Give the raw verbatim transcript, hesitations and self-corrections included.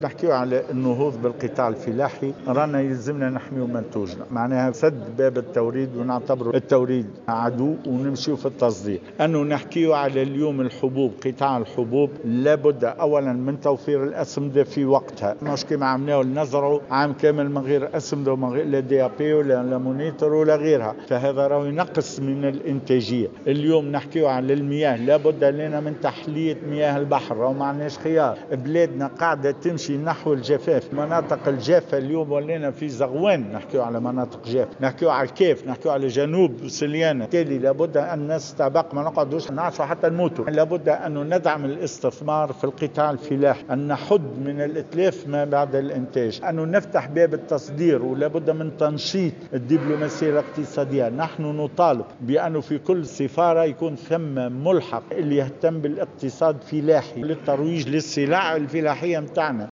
نحكيو على النهوض بالقطاع الفلاحي، رانا يلزمنا نحميو منتوجنا، معناها سد باب التوريد ونعتبر التوريد عدو ونمشيو في التصدير. انه نحكيو على اليوم الحبوب، قطاع الحبوب لابد اولا من توفير الاسمده في وقتها، مش كما عملناه نزرعوا عام كامل من غير اسمده ومن غير لا دي ا بي ولا لا مونيتور ولا غيرها، فهذا راهو ينقص من الانتاجيه. اليوم نحكيو على المياه، لابد لنا من تحليه مياه البحر، راهو ما عندناش خيار، بلادنا قاعده تمشي نحو الجفاف. مناطق الجافة اليوم ولينا في زغوان، نحكيو على مناطق جاف، نحكيو على الكيف، نحكيو على جنوب سليانة. بالتالي لابد أن نستبق، ما نقعدوش نعيشوا حتى نموتوا. لابد أن ندعم الاستثمار في القطاع الفلاحي، أن نحد من الإتلاف ما بعد الإنتاج، أن نفتح باب التصدير، ولابد من تنشيط الدبلوماسية الاقتصادية. نحن نطالب بأنه في كل سفارة يكون ثم ملحق اللي يهتم بالاقتصاد الفلاحي للترويج للسلع الفلاحية متاعنا.